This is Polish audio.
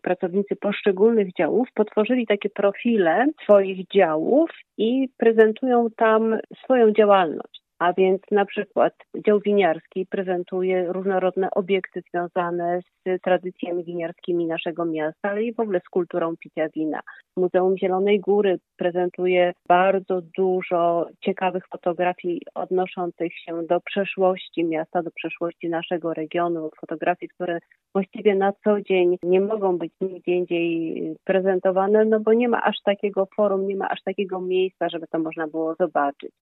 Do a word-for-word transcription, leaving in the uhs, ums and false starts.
pracownicy poszczególnych działów potworzyli takie profile swoich działów i prezentują tam swoją działalność. A więc na przykład dział winiarski prezentuje różnorodne obiekty związane z tradycjami winiarskimi naszego miasta, ale i w ogóle z kulturą picia wina. Muzeum Zielonej Góry prezentuje bardzo dużo ciekawych fotografii odnoszących się do przeszłości miasta, do przeszłości naszego regionu, fotografii, które właściwie na co dzień nie mogą być nigdzie indziej prezentowane, no bo nie ma aż takiego forum, nie ma aż takiego miejsca, żeby to można było zobaczyć.